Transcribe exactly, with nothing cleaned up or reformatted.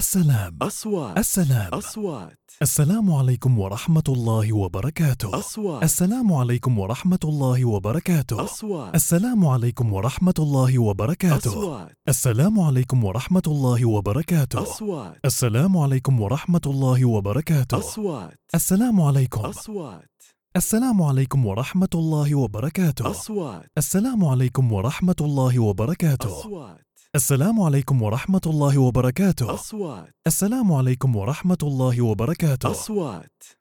السلام. أصوات. السلام. أصوات. السلام عليكم ورحمة الله وبركاته. أصوات. السلام عليكم ورحمة الله وبركاته. أصوات. السلام عليكم ورحمة الله وبركاته. أصوات. السلام عليكم ورحمة الله وبركاته. أصوات. السلام عليكم ورحمة الله وبركاته. أصوات. السلام عليكم. أصوات. السلام عليكم ورحمة الله وبركاته. أصوات. السلام عليكم ورحمة الله وبركاته. أصوات. السلام عليكم ورحمة الله وبركاته. أصوات. السلام عليكم ورحمة الله وبركاته. أصوات.